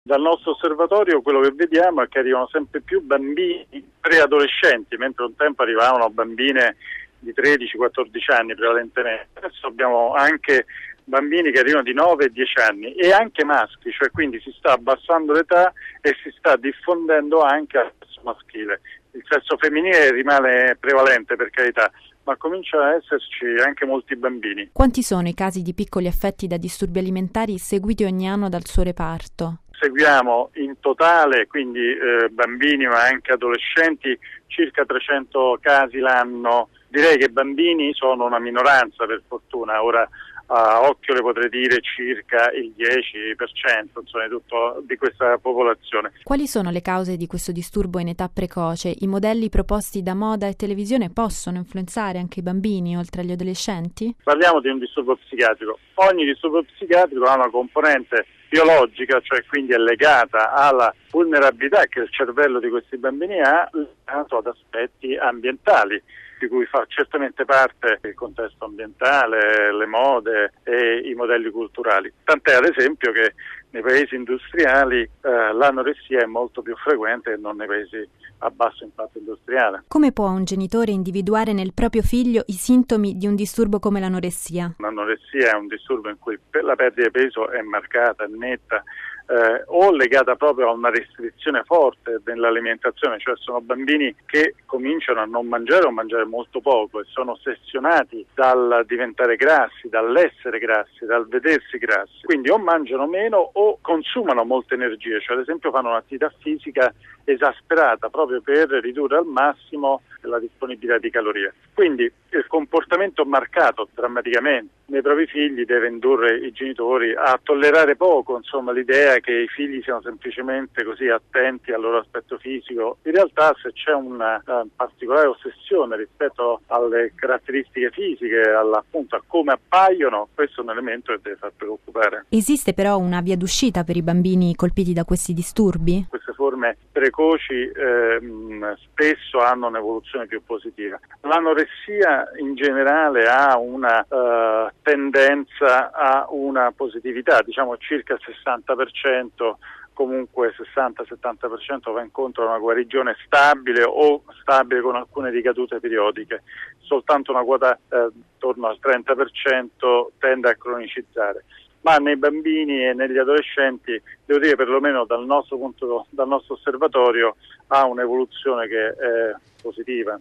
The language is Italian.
Dal nostro osservatorio quello che vediamo è che arrivano sempre più bambini preadolescenti, mentre un tempo arrivavano bambine di 13-14 anni prevalentemente. Adesso abbiamo anche bambini che arrivano di 9 e 10 anni e anche maschi, cioè quindi si sta abbassando l'età e si sta diffondendo anche al sesso maschile. Il sesso femminile rimane prevalente, per carità, ma cominciano ad esserci anche molti bambini. Quanti sono i casi di piccoli affetti da disturbi alimentari seguiti ogni anno dal suo reparto? Seguiamo in totale, quindi bambini ma anche adolescenti, circa 300 casi l'anno. Direi che bambini sono una minoranza, per fortuna. Ora a occhio le potrei dire circa il 10%, insomma, di questa popolazione. Quali sono le cause di questo disturbo in età precoce? I modelli proposti da moda e televisione possono influenzare anche i bambini, oltre agli adolescenti? Parliamo di un disturbo psichiatrico. Ogni disturbo psichiatrico ha una componente biologica, cioè quindi è legata alla vulnerabilità che il cervello di questi bambini ha, legato ad aspetti ambientali, di cui fa certamente parte il contesto ambientale, le mode e i modelli culturali. Tant'è ad esempio che nei paesi industriali l'anoressia è molto più frequente che non nei paesi a basso impatto industriale. Come può un genitore individuare nel proprio figlio i sintomi di un disturbo come l'anoressia? L'anoressia è un disturbo in cui la perdita di peso è marcata, è netta, o legata proprio a una restrizione forte dell'alimentazione, cioè sono bambini che cominciano a non mangiare o mangiare molto poco e sono ossessionati dal diventare grassi, dall'essere grassi, dal vedersi grassi, quindi o mangiano meno o consumano molte energie, cioè ad esempio fanno un'attività fisica esasperata proprio per ridurre al massimo la disponibilità di calorie. Quindi il comportamento marcato drammaticamente nei propri figli deve indurre i genitori a tollerare poco, insomma, l'idea che i figli siano semplicemente così attenti al loro aspetto fisico. In realtà se c'è una particolare ossessione rispetto alle caratteristiche fisiche, appunto a come appaiono, questo è un elemento che deve far preoccupare. Esiste però una via d'uscita per i bambini colpiti da questi disturbi? Queste forme precoci spesso hanno un'evoluzione più positiva. L'anoressia in generale ha una tendenza a una positività, diciamo circa il 60%, comunque 60-70% va incontro a una guarigione stabile o stabile con alcune ricadute periodiche. Soltanto una quota attorno al 30% tende a cronicizzare. Ma nei bambini e negli adolescenti, devo dire perlomeno dal nostro osservatorio, ha un'evoluzione che è positiva.